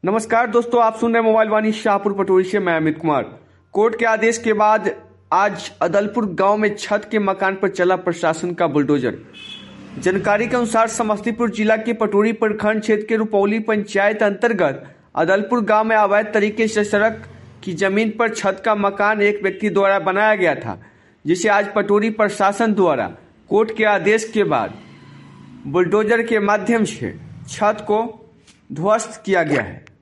नमस्कार दोस्तों, आप सुन रहे हैं मोबाइल वाणी शाहपुर पटोरी से। मैं अमित कुमार। कोर्ट के आदेश के बाद आज अदलपुर गांव में छत के मकान पर चला प्रशासन का बुलडोजर। जानकारी के अनुसार समस्तीपुर जिला के पटोरी प्रखंड क्षेत्र के रुपौली पंचायत अंतर्गत अदलपुर गांव में अवैध तरीके से सड़क की जमीन पर छत का मकान एक व्यक्ति द्वारा बनाया गया था, जिसे आज पटोरी प्रशासन द्वारा कोर्ट के आदेश के बाद बुलडोजर के माध्यम से छत को ध्वस्त किया गया है।